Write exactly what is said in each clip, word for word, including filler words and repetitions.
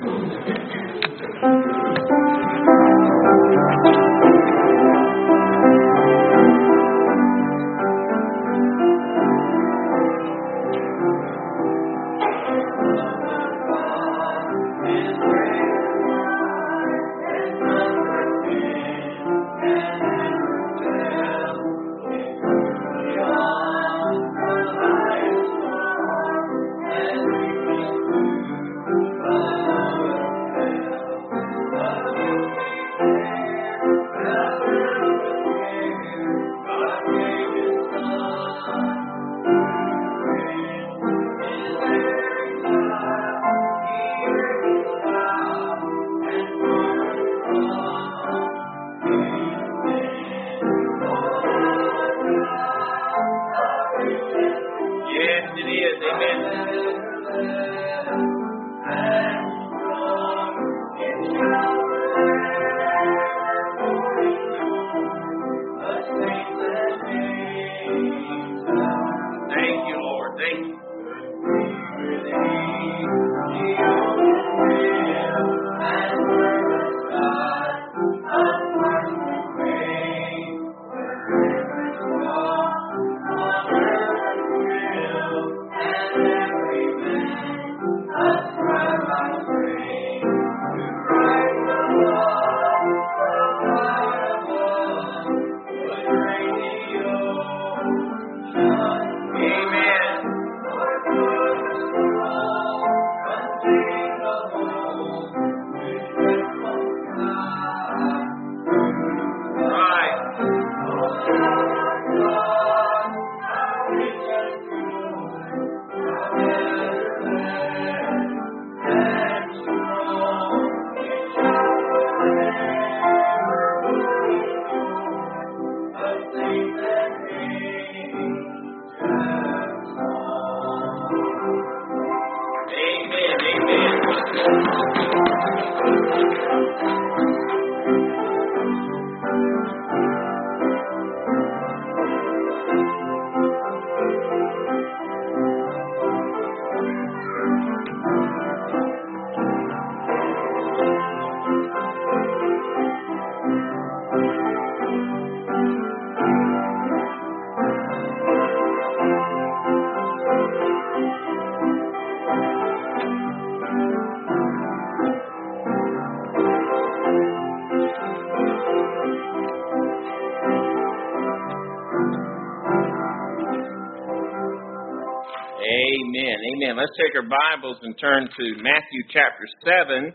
Amen. Amen. Let's take our Bibles and turn to Matthew chapter seven.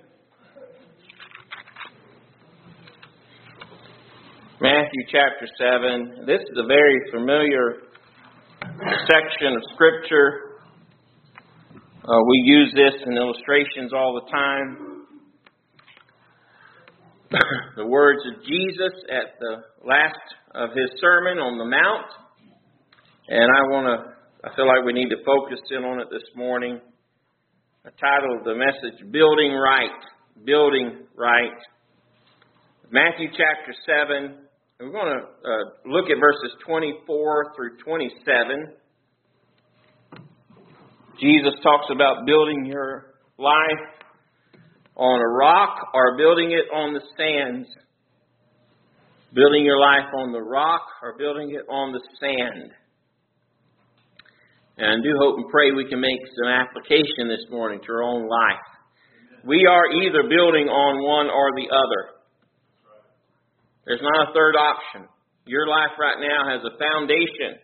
Matthew chapter seven. This is a very familiar section of Scripture. Uh, we use this in illustrations all the time. The words of Jesus at the last of His Sermon on the Mount. And I want to I feel like we need to focus in on it this morning. The title of the message, Building Right. Building Right. Matthew chapter seven. We're going to uh, look at verses twenty-four through twenty-seven. Jesus talks about building your life on a rock or building it on the sands. Building your life on the rock or building it on the sand. And I do hope and pray we can make some application this morning to our own life. We are either building on one or the other. There's not a third option. Your life right now has a foundation.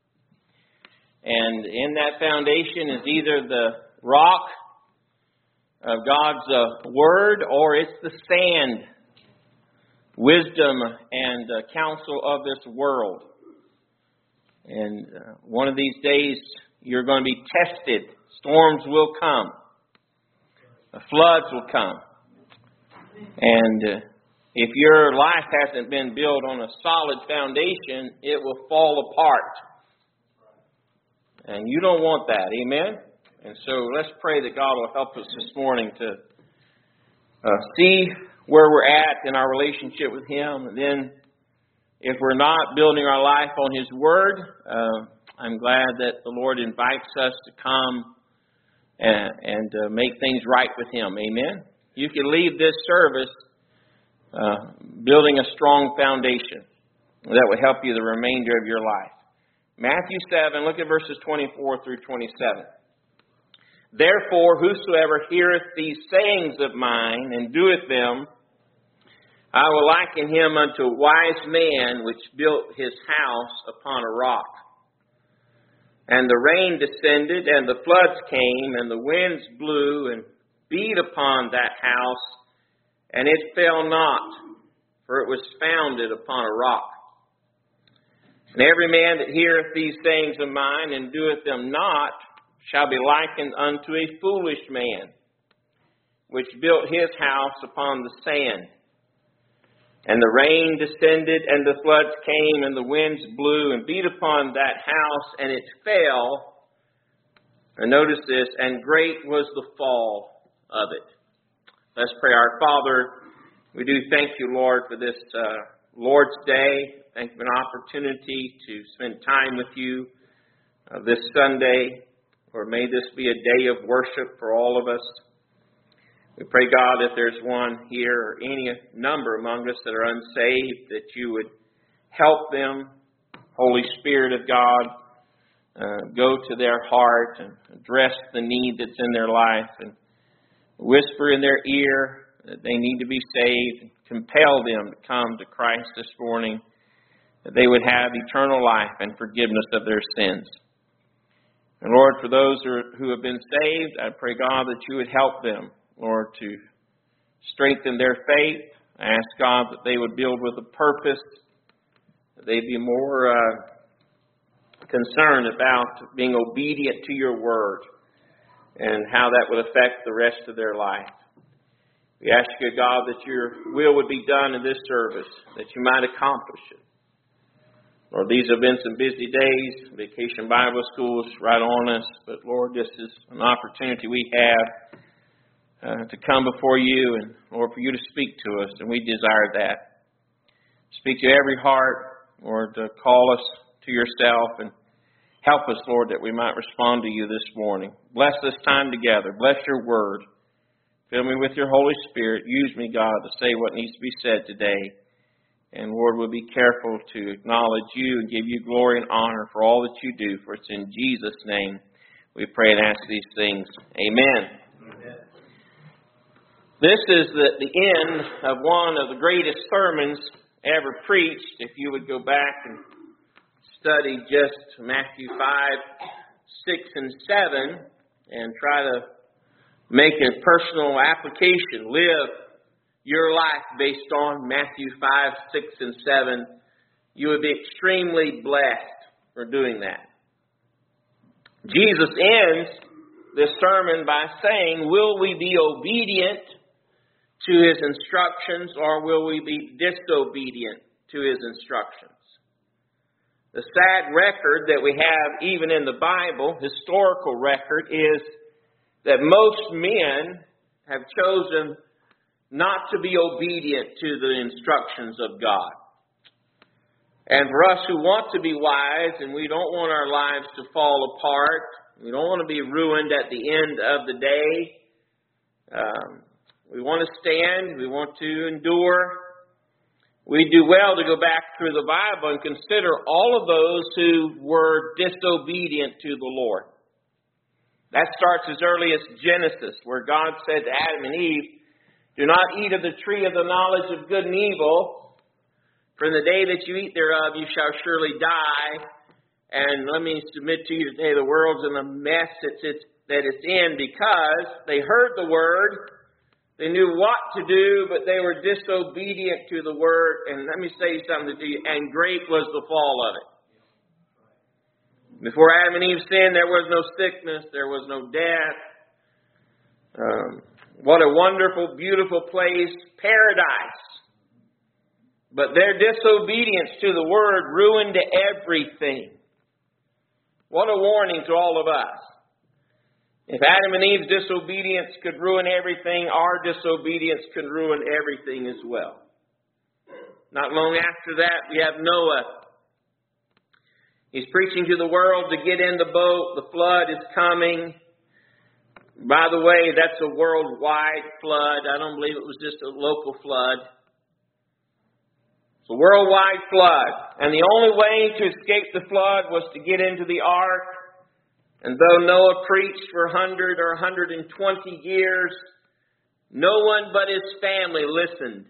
And in that foundation is either the rock of God's uh, Word or it's the sand, wisdom and uh, counsel of this world. And uh, one of these days, you're going to be tested. Storms will come. The floods will come. And uh, if your life hasn't been built on a solid foundation, it will fall apart. And you don't want that. Amen? And so let's pray that God will help us this morning to uh, see where we're at in our relationship with Him. And then if we're not building our life on His Word, uh, I'm glad that the Lord invites us to come and, and uh, make things right with Him. Amen? you can leave this service uh, building a strong foundation that will help you the remainder of your life. Matthew seven, look at verses twenty-four through twenty-seven. Therefore, whosoever heareth these sayings of mine and doeth them, I will liken him unto a wise man which built his house upon a rock. And the rain descended, and the floods came, and the winds blew and beat upon that house, and it fell not, for it was founded upon a rock. And every man that heareth these sayings of mine and doeth them not shall be likened unto a foolish man, which built his house upon the sand. And the rain descended, and the floods came, and the winds blew and beat upon that house, and it fell. And notice this, and great was the fall of it. Let's pray. Our Father, we do thank you, Lord, for this uh, Lord's Day. Thank you for an opportunity to spend time with you uh, this Sunday. Lord, may this be a day of worship for all of us. We pray, God, if there's one here or any number among us that are unsaved, that you would help them. Holy Spirit of God, uh, go to their heart and address the need that's in their life and whisper in their ear that they need to be saved. Compel them to come to Christ this morning, that they would have eternal life and forgiveness of their sins. And Lord, for those who have been saved, I pray, God, that you would help them, Lord, to strengthen their faith. I ask, God, that they would build with a purpose, that they'd be more uh, concerned about being obedient to your word and how that would affect the rest of their life. We ask you, God, that your will would be done in this service, that you might accomplish it. Lord, these have been some busy days. Vacation Bible School is right on us. But, Lord, this is an opportunity we have uh, to come before you and, Lord, for you to speak to us. And we desire that. Speak to every heart, Lord, to call us to yourself and help us, Lord, that we might respond to you this morning. Bless this time together. Bless your word. Fill me with your Holy Spirit. Use me, God, to say what needs to be said today. And, Lord, we'll be careful to acknowledge you and give you glory and honor for all that you do. For it's in Jesus' name we pray and ask these things. Amen. Amen. This is the, the end of one of the greatest sermons ever preached. If you would go back and study just Matthew five, six, and seven and try to make a personal application, live your life based on Matthew five, six, and seven, you would be extremely blessed for doing that. Jesus ends this sermon by saying, will we be obedient to his instructions or will we be disobedient to his instructions? The sad record that we have even in the Bible, historical record, is that most men have chosen not to be obedient to the instructions of God. And for us who want to be wise and we don't want our lives to fall apart, we don't want to be ruined at the end of the day, um, we want to stand, we want to endure, we do well to go back through the Bible and consider all of those who were disobedient to the Lord. That starts as early as Genesis, where God said to Adam and Eve, do not eat of the tree of the knowledge of good and evil, for in the day that you eat thereof you shall surely die. And let me submit to you today, the world's in a mess that it's, that it's in because they heard the word, they knew what to do, but they were disobedient to the word. And let me say something to you, and great was the fall of it. Before Adam and Eve sinned, there was no sickness, there was no death. Um, what a wonderful, beautiful place, paradise. But their disobedience to the word ruined everything. What a warning to all of us. If Adam and Eve's disobedience could ruin everything, our disobedience can ruin everything as well. Not long after that, we have Noah. He's preaching to the world to get in the boat. The flood is coming. By the way, that's a worldwide flood. I don't believe it was just a local flood. It's a worldwide flood. And the only way to escape the flood was to get into the ark. And though Noah preached for one hundred or one hundred twenty years, no one but his family listened.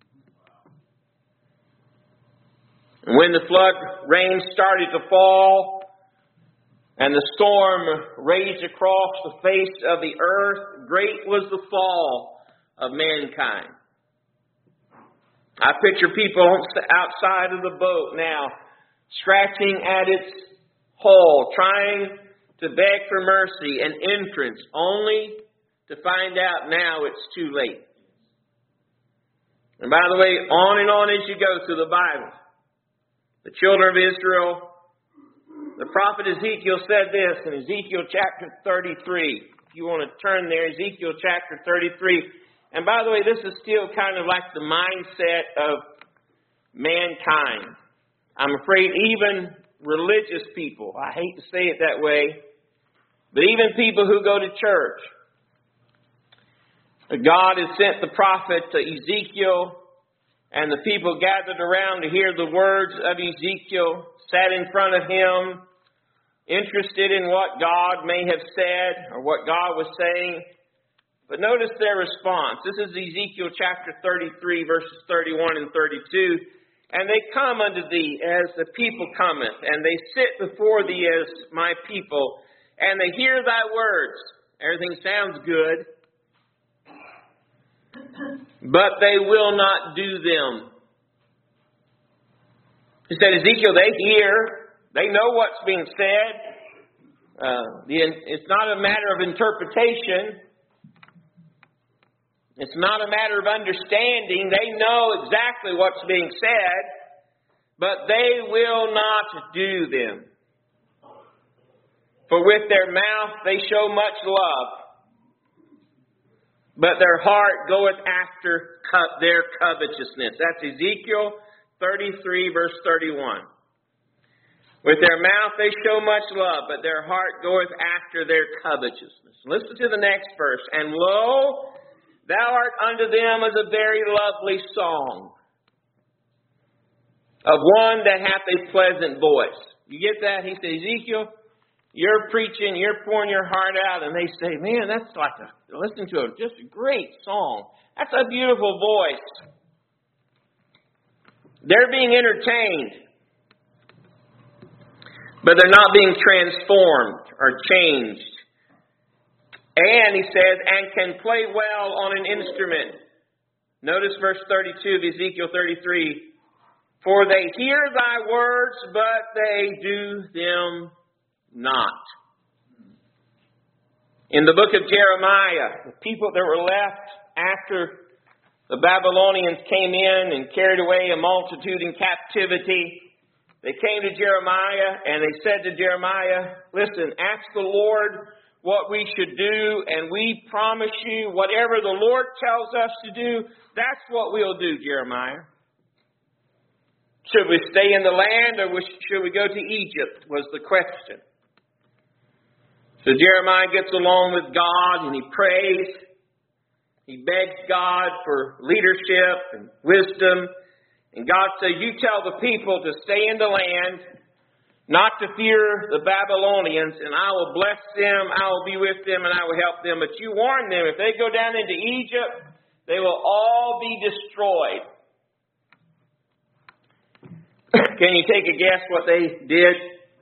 And when the flood rain started to fall and the storm raged across the face of the earth, great was the fall of mankind. I picture people outside of the boat now, scratching at its hull, trying to beg for mercy and entrance, only to find out now it's too late. And by the way, on and on as you go through the Bible, the children of Israel, the prophet Ezekiel said this in Ezekiel chapter thirty-three. If you want to turn there, Ezekiel chapter thirty-three. And by the way, this is still kind of like the mindset of mankind. I'm afraid even religious people, I hate to say it that way, but even people who go to church, God has sent the prophet to Ezekiel, and the people gathered around to hear the words of Ezekiel, sat in front of him, interested in what God may have said or what God was saying. But notice their response. This is Ezekiel chapter thirty-three, verses thirty-one and thirty-two. And they come unto thee as the people cometh, and they sit before thee as my people, and they hear thy words. Everything sounds good, but they will not do them. He said, Ezekiel, they hear, they know what's being said. Uh, the, it's not a matter of interpretation. It's not a matter of understanding. They know exactly what's being said, but they will not do them. For with their mouth they show much love, but their heart goeth after co- their covetousness. That's Ezekiel thirty-three, verse thirty-one. With their mouth they show much love, but their heart goeth after their covetousness. Listen to the next verse. And lo, thou art unto them as a very lovely song of one that hath a pleasant voice. You get that? He said, Ezekiel, you're preaching, you're pouring your heart out, and they say, man, that's like a, listen to it, just a great song. That's a beautiful voice. They're being entertained, but they're not being transformed or changed. And he says, and can play well on an instrument. Notice verse thirty-two of Ezekiel thirty-three. For they hear thy words, but they do them not. In the book of Jeremiah, the people that were left after the Babylonians came in and carried away a multitude in captivity, they came to Jeremiah and they said to Jeremiah, listen, ask the Lord what we should do, and we promise you whatever the Lord tells us to do, that's what we'll do, Jeremiah. Should we stay in the land or should we go to Egypt, was the question. So Jeremiah gets along with God and he prays. He begs God for leadership and wisdom. And God says, you tell the people to stay in the land, not to fear the Babylonians, and I will bless them, I will be with them, and I will help them. But you warn them, if they go down into Egypt, they will all be destroyed. Can you take a guess what they did?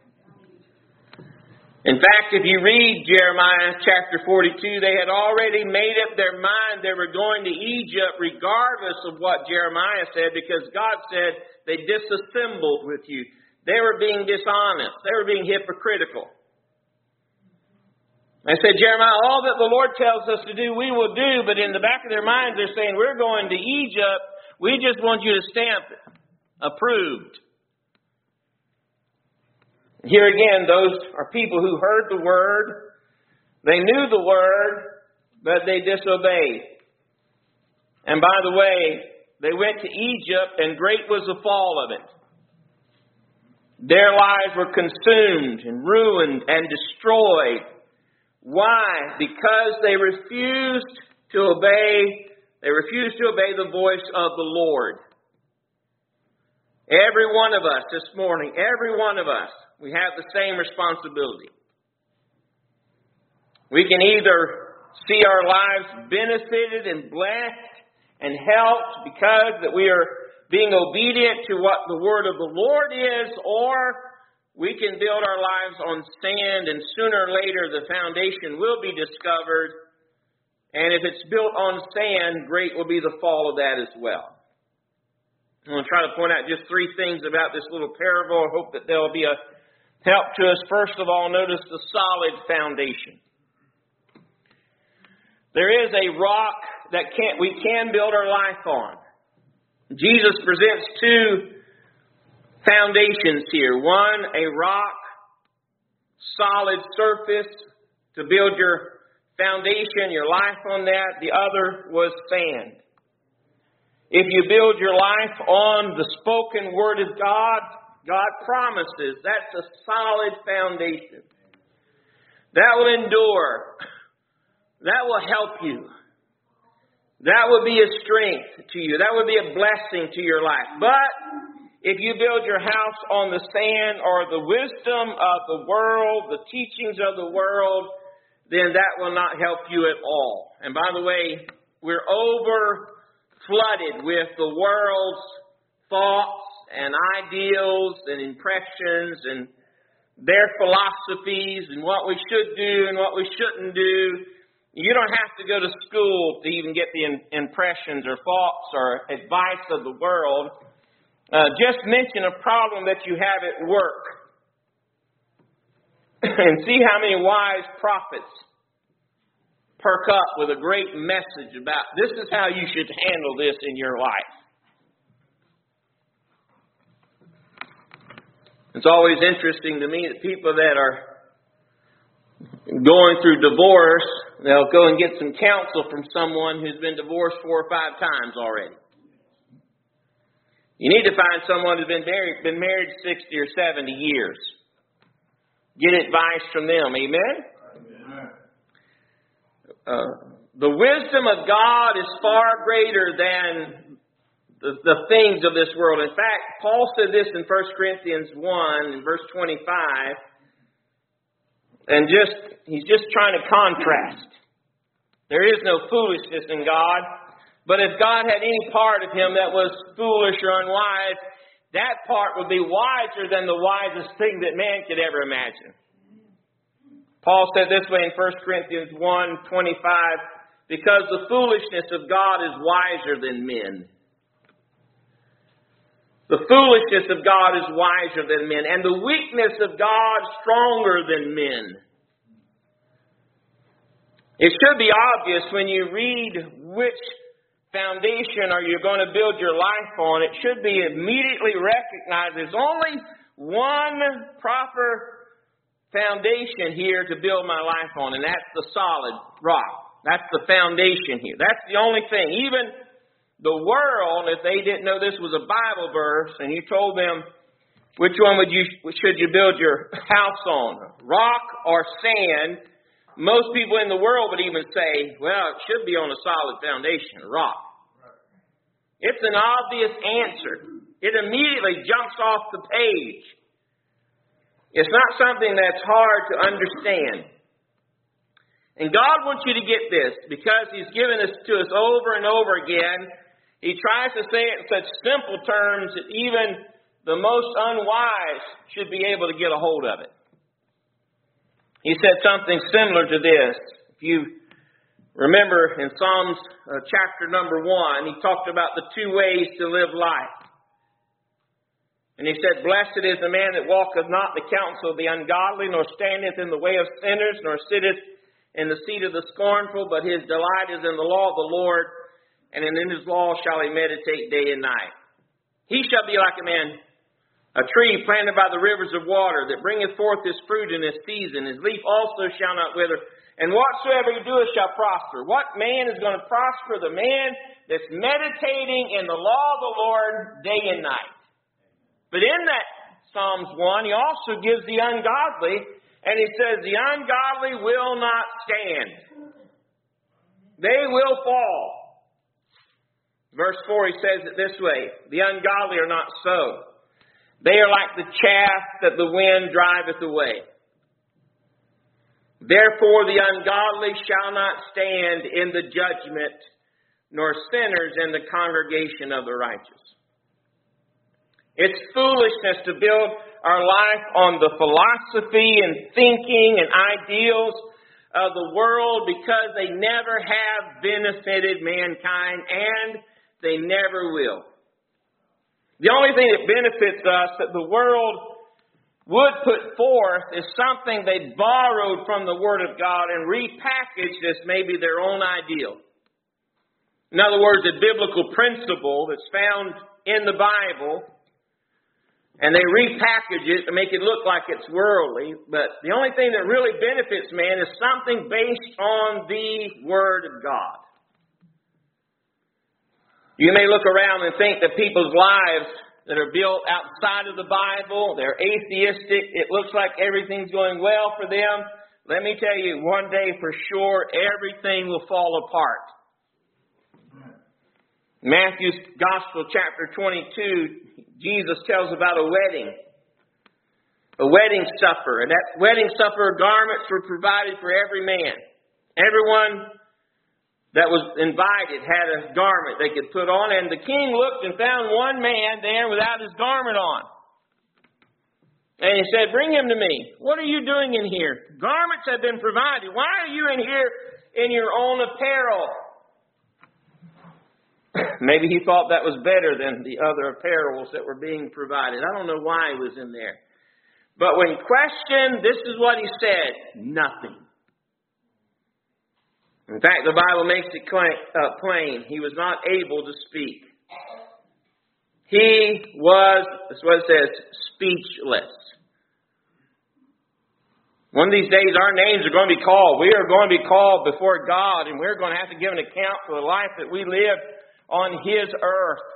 In fact, if you read Jeremiah chapter forty-two, they had already made up their mind they were going to Egypt regardless of what Jeremiah said, because God said they disassembled with you. They were being dishonest. They were being hypocritical. They said, Jeremiah, all that the Lord tells us to do, we will do. But in the back of their minds, they're saying, we're going to Egypt. We just want you to stamp it. Approved. Here again, those are people who heard the word. They knew the word, but they disobeyed. And by the way, they went to Egypt, and great was the fall of it. Their lives were consumed and ruined and destroyed. Why? Because they refused to obey, they refused to obey the voice of the Lord. Every one of us this morning, every one of us, we have the same responsibility. We can either see our lives benefited and blessed and helped because that we are being obedient to what the word of the Lord is, or we can build our lives on sand, and sooner or later the foundation will be discovered. And if it's built on sand, great will be the fall of that as well. I'm going to try to point out just three things about this little parable. I hope that they'll be a help to us. First of all, notice the solid foundation. There is a rock that can, we can build our life on. Jesus presents two foundations here. One, a rock, solid surface to build your foundation, your life on that. The other was sand. If you build your life on the spoken word of God, God promises that's a solid foundation. That will endure. That will help you. That will be a strength to you. That will be a blessing to your life. But if you build your house on the sand or the wisdom of the world, the teachings of the world, then that will not help you at all. And by the way, we're over flooded with the world's thoughts and ideals and impressions and their philosophies and what we should do and what we shouldn't do. You don't have to go to school to even get the impressions or thoughts or advice of the world. Uh, just mention a problem that you have at work and see how many wise prophets perk up with a great message about this is how you should handle this in your life. It's always interesting to me that people that are going through divorce, they'll go and get some counsel from someone who's been divorced four or five times already. You need to find someone who's been married, been married sixty or seventy years. Get advice from them. Amen? Amen. Uh, the wisdom of God is far greater than the, the things of this world. In fact, Paul said this in First Corinthians one, in verse twenty-five. And just he's just trying to contrast. There is no foolishness in God. But if God had any part of him that was foolish or unwise, that part would be wiser than the wisest thing that man could ever imagine. Paul said this way in First Corinthians one twenty-five, because the foolishness of God is wiser than men. The foolishness of God is wiser than men, and the weakness of God stronger than men. It should be obvious when you read which foundation are you going to build your life on. It should be immediately recognized there's only one proper foundation here to build my life on, and that's the solid rock. That's the foundation here. That's the only thing. Even the world, if they didn't know this was a Bible verse, and you told them which one would you should you build your house on, rock or sand, most people in the world would even say, well, it should be on a solid foundation, rock. It's an obvious answer. It immediately jumps off the page. It's not something that's hard to understand. And God wants you to get this because He's given this to us over and over again. He tries to say it in such simple terms that even the most unwise should be able to get a hold of it. He said something similar to this. If you remember in Psalms uh, chapter number one, he talked about the two ways to live life. And he said, blessed is the man that walketh not the counsel of the ungodly, nor standeth in the way of sinners, nor sitteth in the seat of the scornful, but his delight is in the law of the Lord, and in his law shall he meditate day and night. He shall be like a man, a tree planted by the rivers of water, that bringeth forth his fruit in his season. His leaf also shall not wither, and whatsoever he doeth shall prosper. What man is going to prosper? The man that's meditating in the law of the Lord day and night. But in that Psalms one, he also gives the ungodly And he says, the ungodly will not stand. They will fall. Verse four, he says it this way, the ungodly are not so. They are like the chaff that the wind driveth away. Therefore the ungodly shall not stand in the judgment, nor sinners in the congregation of the righteous. It's foolishness to build our life on the philosophy and thinking and ideals of the world because they never have benefited mankind and they never will. The only thing that benefits us that the world would put forth is something they borrowed from the Word of God and repackaged as maybe their own ideal. In other words, a biblical principle that's found in the Bible, and they repackage it to make it look like it's worldly. But the only thing that really benefits man is something based on the Word of God. You may look around and think that people's lives that are built outside of the Bible, they're atheistic, it looks like everything's going well for them. Let me tell you, one day for sure, everything will fall apart. Matthew's Gospel, chapter twenty-two, Jesus tells about a wedding. A wedding supper. And that wedding supper garments were provided for every man. Everyone that was invited had a garment they could put on. And the king looked and found one man there without his garment on. And he said, bring him to me. What are you doing in here? Garments have been provided. Why are you in here in your own apparel? Maybe he thought that was better than the other apparels that were being provided. I don't know why he was in there. But when questioned, this is what he said. Nothing. In fact, the Bible makes it plain. He was not able to speak. He was, that's what it says, speechless. One of these days our names are going to be called. We are going to be called before God, and we're going to have to give an account for the life that we lived on His earth.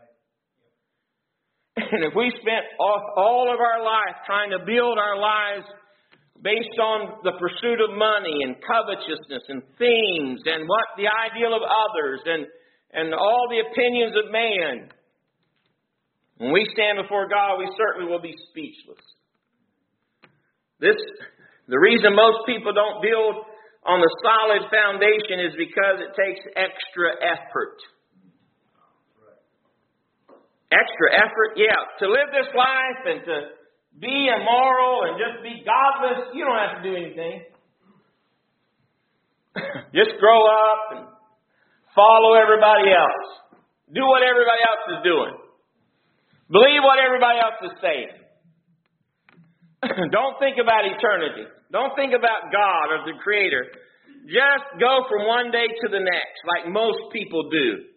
And if we spent all of our life trying to build our lives based on the pursuit of money and covetousness and themes and what the ideal of others and, and all the opinions of man, when we stand before God, we certainly will be speechless. This, the reason most people don't build on the solid foundation is because it takes extra effort. Extra effort, yeah. To live this life and to be immoral and just be godless, you don't have to do anything. Just grow up and follow everybody else. Do what everybody else is doing. Believe what everybody else is saying. Don't think about eternity. Don't think about God or the Creator. Just go from one day to the next, like most people do.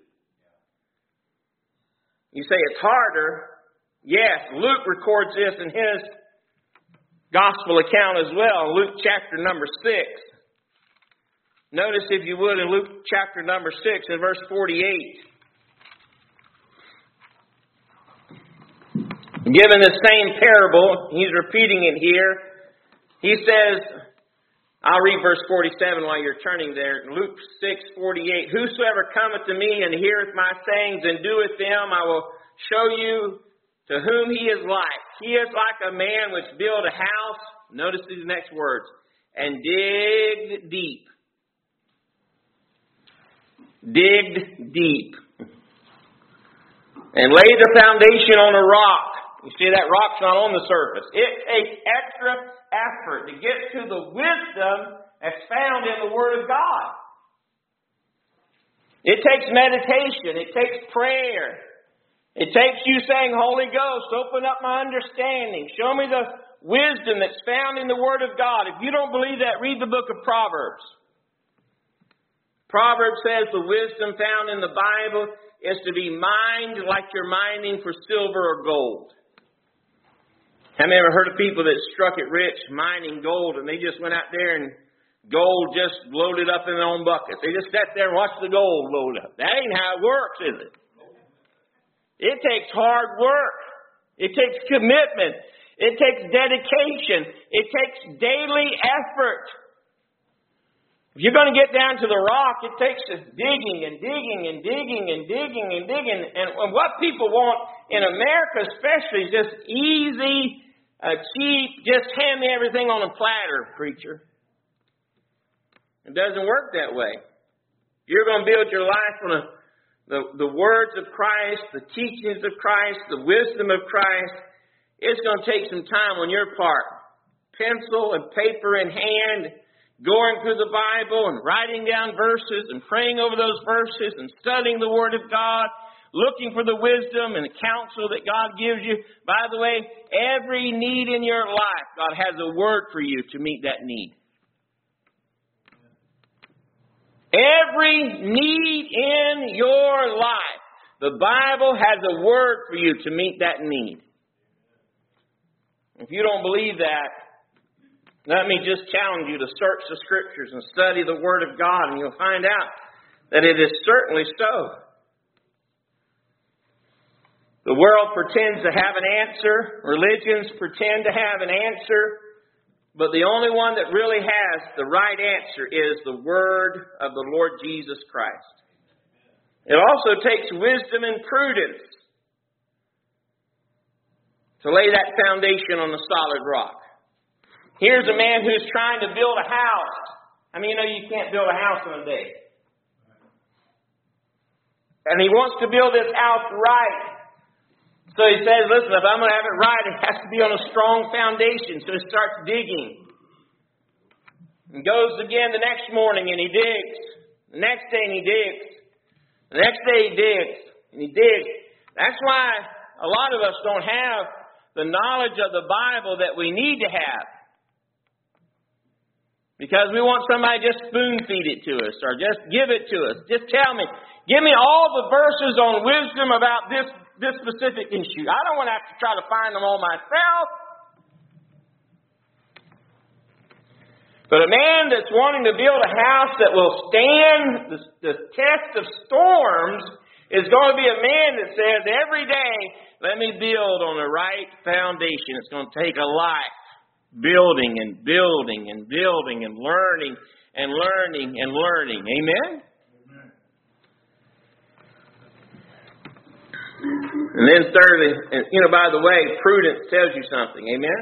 You say it's harder. Yes, Luke records this in his gospel account as well. Luke chapter number six. Notice, if you would, in Luke chapter number six and verse forty-eight. Given the same parable, he's repeating it here. He says, I'll read verse forty-seven while you're turning there. Luke six forty-eight. Whosoever cometh to me and heareth my sayings and doeth them, I will show you to whom he is like. He is like a man which built a house. Notice these next words. And digged deep. Digged deep. And laid the foundation on a rock. You see, that rock's not on the surface. It takes extra effort to get to the wisdom that's found in the Word of God. It takes meditation. It takes prayer. It takes you saying, Holy Ghost, open up my understanding. Show me the wisdom that's found in the Word of God. If you don't believe that, read the book of Proverbs. Proverbs says the wisdom found in the Bible is to be mined like you're mining for silver or gold. Have you ever heard of people that struck it rich mining gold and they just went out there and gold just loaded up in their own buckets? They just sat there and watched the gold load up. That ain't how it works, is it? It takes hard work. It takes commitment. It takes dedication. It takes daily effort. If you're going to get down to the rock, it takes digging and digging and digging and digging and digging. And what people want in America especially is just easy, uh, cheap, just hand me everything on a platter, preacher. It doesn't work that way. You're going to build your life on a, the, the words of Christ, the teachings of Christ, the wisdom of Christ. It's going to take some time on your part. Pencil and paper in hand, going through the Bible and writing down verses and praying over those verses and studying the Word of God, looking for the wisdom and the counsel that God gives you. By the way, every need in your life, God has a word for you to meet that need. Every need in your life, the Bible has a word for you to meet that need. If you don't believe that, let me just challenge you to search the Scriptures and study the Word of God, and you'll find out that it is certainly so. The world pretends to have an answer. Religions pretend to have an answer. But the only one that really has the right answer is the Word of the Lord Jesus Christ. It also takes wisdom and prudence to lay that foundation on the solid rock. Here's a man who's trying to build a house. I mean, you know you can't build a house in a day. And he wants to build this house right. So he says, listen, if I'm going to have it right, it has to be on a strong foundation. So he starts digging. And goes again the next morning and he digs. The next day and he digs. The next day he digs. And he digs. That's why a lot of us don't have the knowledge of the Bible that we need to have. Because we want somebody to just spoon feed it to us or just give it to us. Just tell me. Give me all the verses on wisdom about this, this specific issue. I don't want to have to try to find them all myself. But a man that's wanting to build a house that will stand the, the test of storms is going to be a man that says every day, let me build on the right foundation. It's going to take a life. Building and building and building and learning and learning and learning. Amen? Amen? And then thirdly, you know, by the way, prudence tells you something. Amen?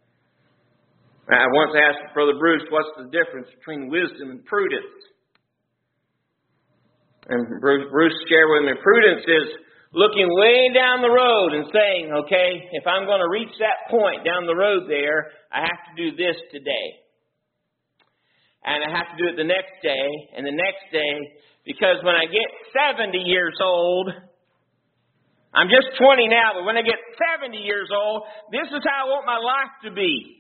I once asked Brother Bruce, what's the difference between wisdom and prudence? And Bruce, Bruce shared with me, prudence is looking way down the road and saying, okay, if I'm going to reach that point down the road there, I have to do this today. And I have to do it the next day and the next day, because when I get seventy years old, I'm just twenty now, but when I get seventy years old, this is how I want my life to be.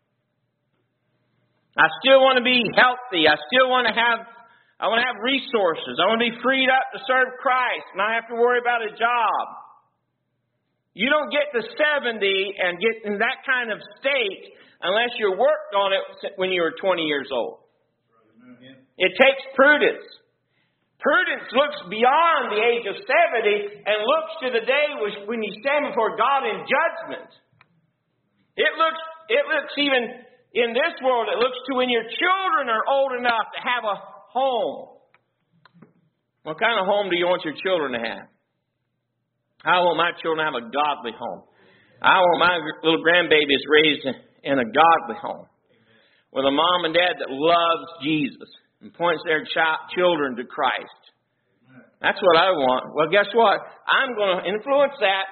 I still want to be healthy. I still want to have I want to have resources. I want to be freed up to serve Christ, not have to worry about a job. You don't get to seventy and get in that kind of state unless you worked on it when you were twenty years old. It takes prudence. Prudence looks beyond the age of seventy and looks to the day when you stand before God in judgment. It looks, it looks even in this world, it looks to when your children are old enough to have a home. What kind of home do you want your children to have? I want my children to have a godly home. I want my little grandbabies raised in a godly home with a mom and dad that loves Jesus and points their ch- children to Christ. That's what I want. Well, guess what? I'm going to influence that.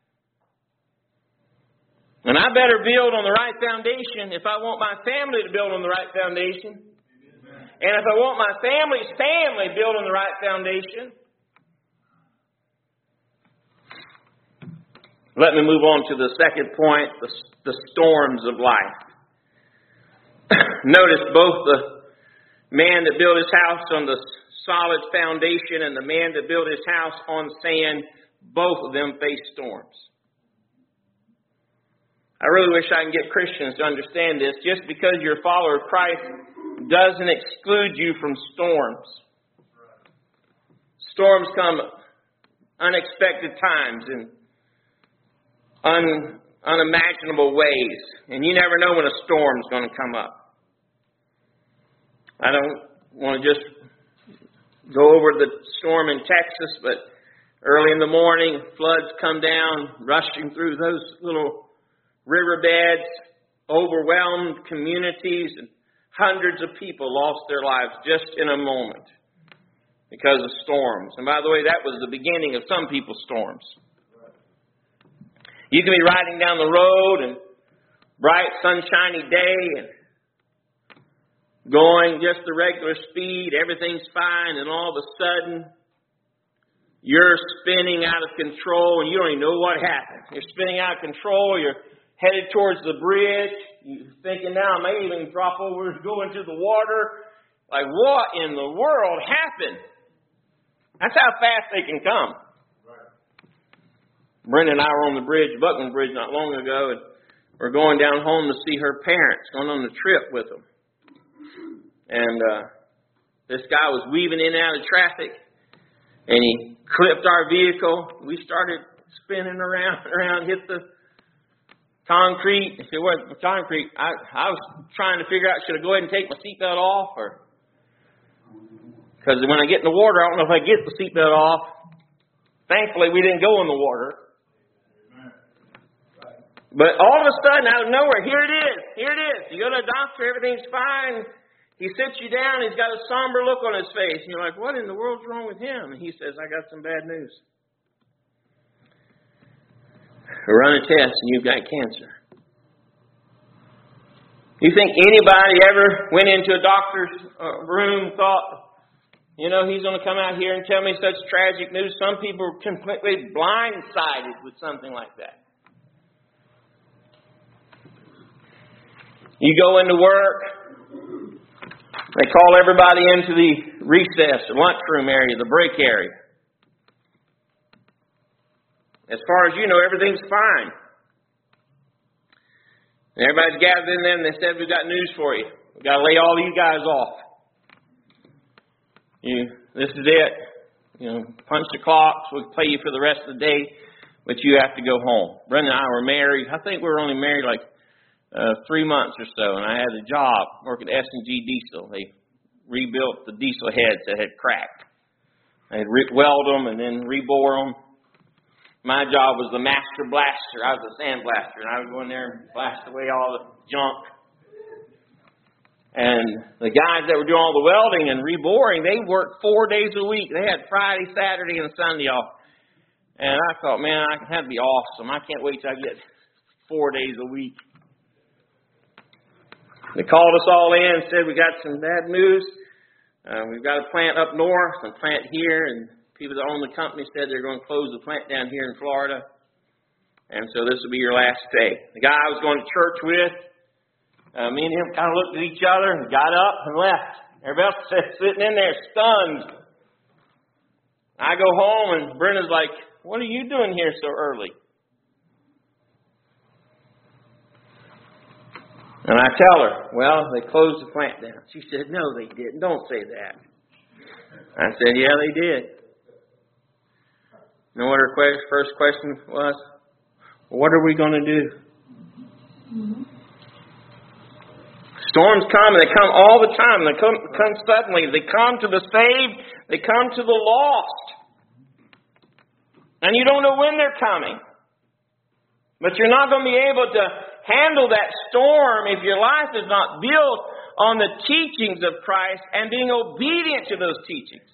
And I better build on the right foundation if I want my family to build on the right foundation. And if I want my family's family built on the right foundation, let me move on to the second point, the, the storms of life. Notice both the man that built his house on the solid foundation and the man that built his house on sand, both of them faced storms. I really wish I could get Christians to understand this. Just because you're a follower of Christ doesn't exclude you from storms. Storms come unexpected times and unimaginable ways. And you never know when a storm's going to come up. I don't want to just go over the storm in Texas, but early in the morning, floods come down, rushing through those little riverbeds, overwhelmed communities, and hundreds of people lost their lives just in a moment because of storms. And by the way, that was the beginning of some people's storms. You can be riding down the road and bright, sunshiny day and going just the regular speed, everything's fine, and all of a sudden you're spinning out of control and you don't even know what happened. You're spinning out of control, you're headed towards the bridge, you're thinking now I may even drop over and go into the water. Like, what in the world happened? That's how fast they can come. Brenda and I were on the bridge, Buckland Bridge, not long ago, and we're going down home to see her parents, going on the trip with them. And uh, this guy was weaving in and out of traffic, and he clipped our vehicle. We started spinning around, around, hit the concrete. I said, "What? The concrete?" I, I was trying to figure out, should I go ahead and take my seatbelt off, or because when I get in the water, I don't know if I get the seatbelt off. Thankfully, we didn't go in the water. But all of a sudden, out of nowhere, here it is. Here it is. You go to a doctor, everything's fine. He sits you down. He's got a somber look on his face. And you're like, what in the world's wrong with him? And he says, I got some bad news. Run a test and you've got cancer. You think anybody ever went into a doctor's room, thought, you know, he's going to come out here and tell me such tragic news? Some people are completely blindsided with something like that. You go into work, they call everybody into the recess, the lunchroom area, the break area. As far as you know, everything's fine. And everybody's gathered in there and they said, we've got news for you. We've got to lay all these guys off. You, this is it. You know, punch the clocks, we'll pay you for the rest of the day, but you have to go home. Brenda and I were married. I think we were only married like Uh, three months or so, and I had a job working at S and G Diesel. They rebuilt the diesel heads that had cracked. They'd re- weld them and then rebore them. My job was the master blaster. I was a sandblaster, and I would go in there and blast away all the junk. And the guys that were doing all the welding and reboring, they worked four days a week. They had Friday, Saturday, and Sunday off. And I thought, man, I that'd be awesome. I can't wait till I get four days a week. They called us all in and said, we got some bad news. Uh, we've got a plant up north, a plant here, and people that own the company said they're going to close the plant down here in Florida. And so this will be your last day. The guy I was going to church with, uh, me and him kind of looked at each other and got up and left. Everybody else was sitting in there stunned. I go home and Brenda's like, what are you doing here so early? And I tell her, well, they closed the plant down. She said, no, they didn't. Don't say that. I said, yeah, they did. You know what her first question was? What are we going to do? Mm-hmm. Storms come, and they come all the time. They come, come suddenly. They come to the saved. They come to the lost. And you don't know when they're coming. But you're not going to be able to handle that storm if your life is not built on the teachings of Christ and being obedient to those teachings.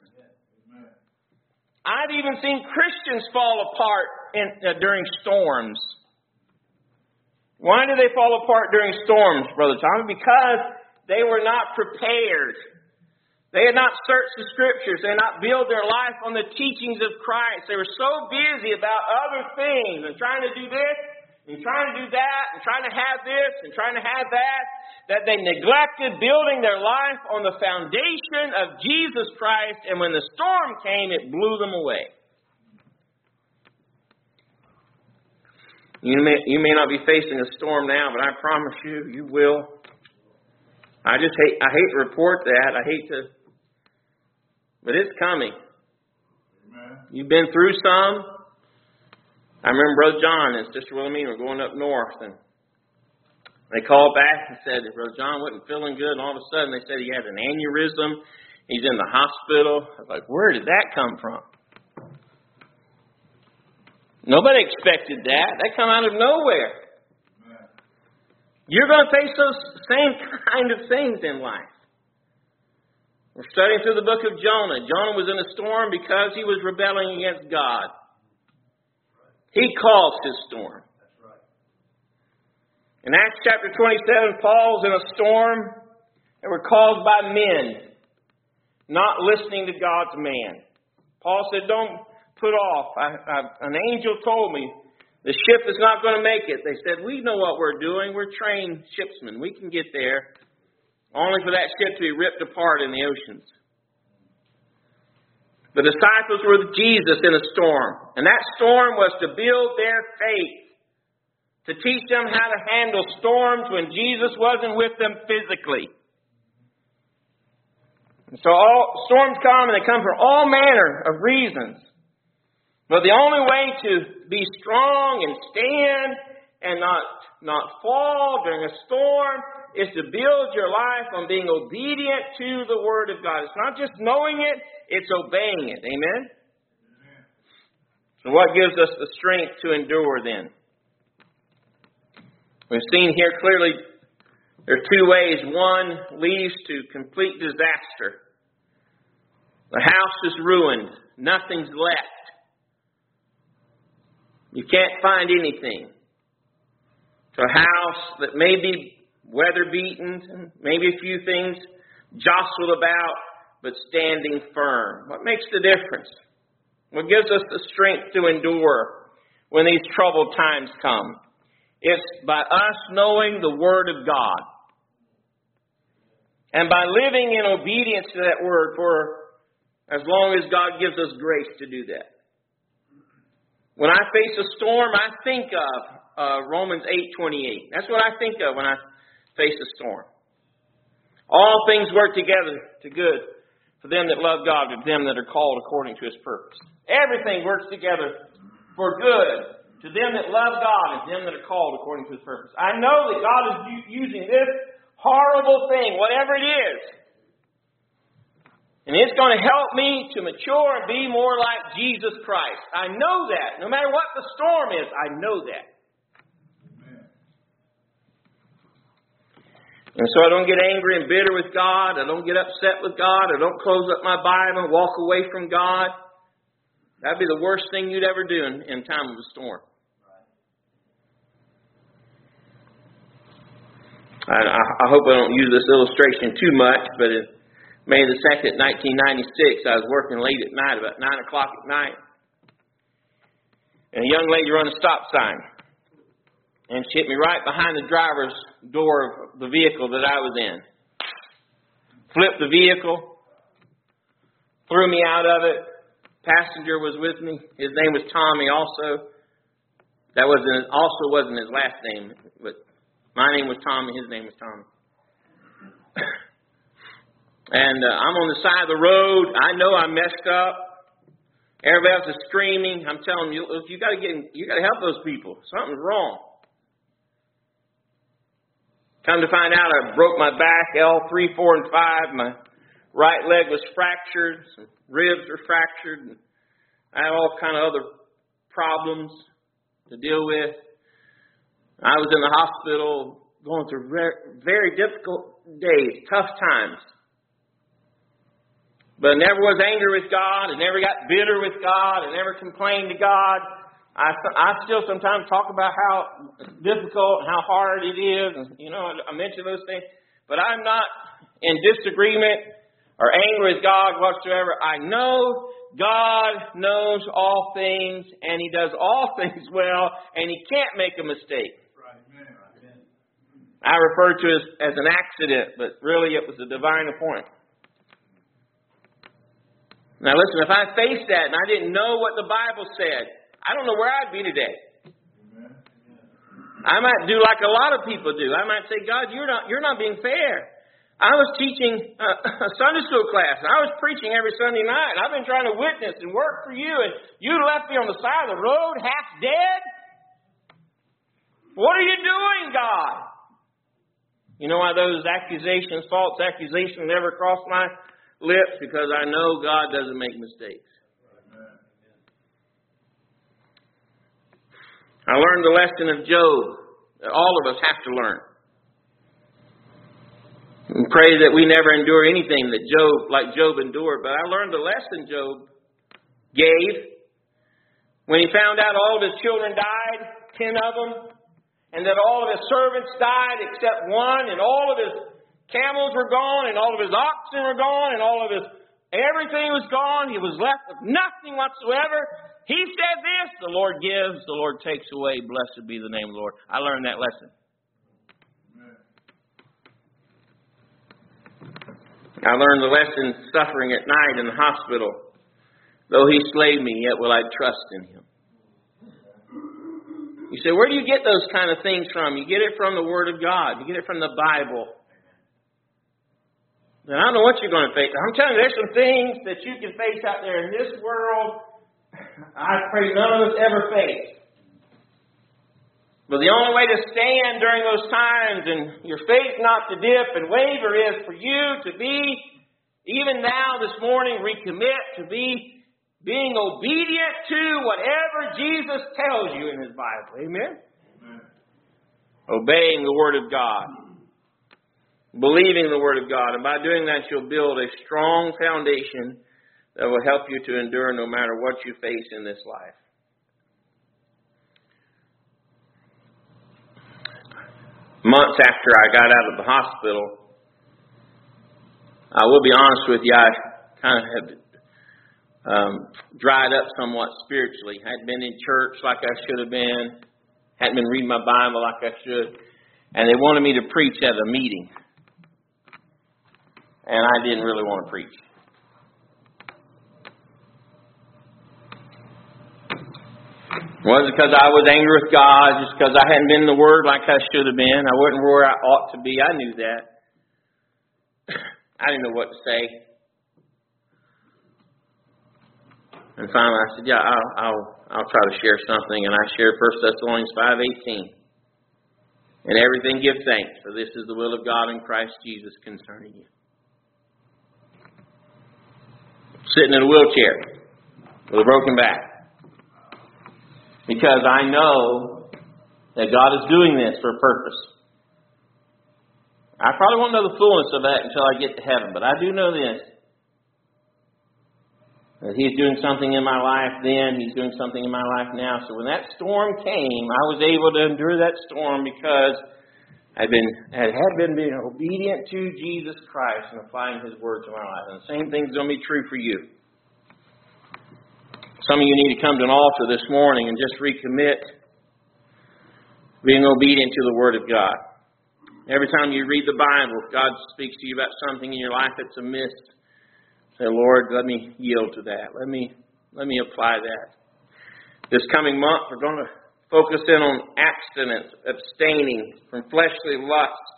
I've even seen Christians fall apart in, uh, during storms. Why do they fall apart during storms, Brother Tom? Because they were not prepared. They had not searched the Scriptures. They had not built their life on the teachings of Christ. They were so busy about other things and trying to do this and trying to do that, and trying to have this, and trying to have that, that they neglected building their life on the foundation of Jesus Christ, and when the storm came, it blew them away. You may, you may not be facing a storm now, but I promise you, you will. I just hate, I hate to report that. I hate to, but it's coming. Amen. You've been through some. I remember Brother John and Sister Wilhelmina were going up north, and they called back and said that Brother John wasn't feeling good, and all of a sudden they said he had an aneurysm. He's in the hospital. I was like, where did that come from? Nobody expected that. That come out of nowhere. You're going to face those same kind of things in life. We're studying through the book of Jonah. Jonah was in a storm because he was rebelling against God. He caused his storm. In Acts chapter twenty-seven, Paul's in a storm that were caused by men not listening to God's man. Paul said, don't put off. I, I, an angel told me the ship is not going to make it. They said, we know what we're doing. We're trained shipsmen. We can get there. Only for that ship to be ripped apart in the oceans. The disciples were with Jesus in a storm. And that storm was to build their faith. To teach them how to handle storms when Jesus wasn't with them physically. And so all storms come, and they come for all manner of reasons. But the only way to be strong and stand and not, not fall during a storm is to build your life on being obedient to the Word of God. It's not just knowing it, it's obeying it. Amen? Amen. So what gives us the strength to endure then? We've seen here clearly there are two ways. One leads to complete disaster. The house is ruined. Nothing's left. You can't find anything. So a house that may be weather-beaten, and maybe a few things jostled about, but standing firm. What makes the difference? What gives us the strength to endure when these troubled times come? It's by us knowing the Word of God. And by living in obedience to that Word for as long as God gives us grace to do that. When I face a storm, I think of uh, Romans eight twenty-eight. That's what I think of when I face a storm. All things work together to good for them that love God, to them that are called according to His purpose. Everything works together for good to them that love God and them that are called according to His purpose. I know that God is using this horrible thing, whatever it is, and it's going to help me to mature and be more like Jesus Christ. I know that. No matter what the storm is, I know that. Amen. And so I don't get angry and bitter with God. I don't get upset with God. I don't close up my Bible and walk away from God. That'd be the worst thing you'd ever do in, in time of a storm. I, I hope I don't use this illustration too much, but it, May the second, nineteen ninety-six, I was working late at night, about nine o'clock at night. And a young lady run a stop sign. And she hit me right behind the driver's door of the vehicle that I was in. Flipped the vehicle. Threw me out of it. Passenger was with me. His name was Tommy also. That wasn't also wasn't his last name. But my name was Tommy. His name was Tommy. And uh, I'm on the side of the road. I know I messed up. Everybody else is screaming. I'm telling you, you got to get, you got to help those people. Something's wrong. Come to find out, I broke my back, L three, four, and five. My right leg was fractured. Some ribs were fractured. And I had all kind of other problems to deal with. I was in the hospital going through very, very difficult days, tough times. But I never was angry with God. I never got bitter with God. I never complained to God. I, I still sometimes talk about how difficult and how hard it is. And, you know, I mention those things. But I'm not in disagreement or angry with God whatsoever. I know God knows all things, and He does all things well, and He can't make a mistake. Right. I refer to it as, as an accident, but really it was a divine appointment. Now listen, if I faced that and I didn't know what the Bible said, I don't know where I'd be today. Amen. I might do like a lot of people do. I might say, God, you're not you're not being fair. I was teaching a, a Sunday school class, and I was preaching every Sunday night. I've been trying to witness and work for you, and you left me on the side of the road, half dead? What are you doing, God? You know why those accusations, false accusations, never cross my lips? Because I know God doesn't make mistakes. I learned the lesson of Job that all of us have to learn. And pray that we never endure anything that Job, like Job endured. But I learned the lesson Job gave when he found out all of his children died, ten of them, and that all of his servants died except one, and all of his camels were gone, and all of his oxen were gone, and all of his everything was gone. He was left with nothing whatsoever. He said this, the Lord gives, the Lord takes away. Blessed be the name of the Lord. I learned that lesson. I learned the lesson suffering at night in the hospital. Though he slay me, yet will I trust in him. You say, where do you get those kind of things from? You get it from the Word of God. You get it from the Bible. And I don't know what you're going to face. I'm telling you, there's some things that you can face out there in this world I pray none of us ever face. But the only way to stand during those times and your faith not to dip and waver is for you to be, even now this morning, recommit to be being obedient to whatever Jesus tells you in His Bible. Amen? Amen. Obeying the Word of God. Believing the Word of God. And by doing that, you'll build a strong foundation that will help you to endure no matter what you face in this life. Months after I got out of the hospital, I will be honest with you, I kind of had um, dried up somewhat spiritually. I hadn't been in church like I should have been. Hadn't been reading my Bible like I should. And they wanted me to preach at a meeting. And I didn't really want to preach. It wasn't because I was angry with God, just because I hadn't been in the Word like I should have been. I wasn't where I ought to be. I knew that. I didn't know what to say. And finally I said, yeah, I'll, I'll, I'll try to share something. And I shared First Thessalonians five eighteen. And everything give thanks, for this is the will of God in Christ Jesus concerning you. Sitting in a wheelchair with a broken back. Because I know that God is doing this for a purpose. I probably won't know the fullness of that until I get to heaven. But I do know this. That He's doing something in my life then. He's doing something in my life now. So when that storm came, I was able to endure that storm because I'd been, I had been being obedient to Jesus Christ and applying His Word to my life. And the same thing's going to be true for you. Some of you need to come to an altar this morning and just recommit being obedient to the Word of God. Every time you read the Bible, if God speaks to you about something in your life that's amiss, say, Lord, let me yield to that. Let me, let me apply that. This coming month, we're going to focus in on abstinence, abstaining from fleshly lust.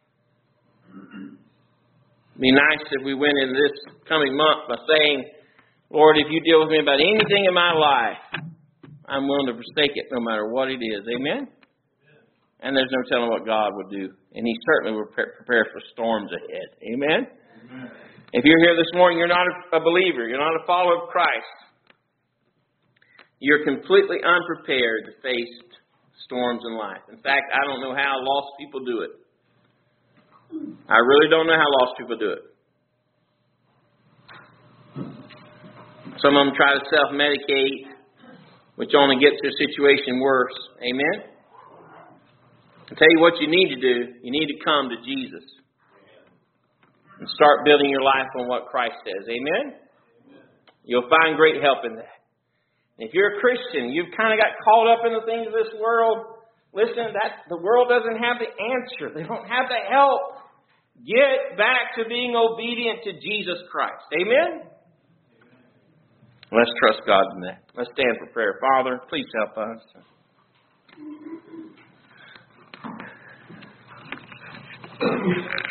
It'd be nice if we went in this coming month by saying, Lord, if you deal with me about anything in my life, I'm willing to forsake it no matter what it is. Amen? And there's no telling what God would do. And He certainly will prepare for storms ahead. Amen? Amen. If you're here this morning, you're not a believer. You're not a follower of Christ. You're completely unprepared to face storms in life. In fact, I don't know how lost people do it. I really don't know how lost people do it. Some of them try to self-medicate, which only gets their situation worse. Amen? I'll tell you what you need to do. You need to come to Jesus. And start building your life on what Christ says. Amen? You'll find great help in that. And if you're a Christian, you've kind of got caught up in the things of this world. Listen, that the world doesn't have the answer. They don't have the help. Get back to being obedient to Jesus Christ. Amen? Let's trust God in that. Let's stand for prayer. Father, please help us.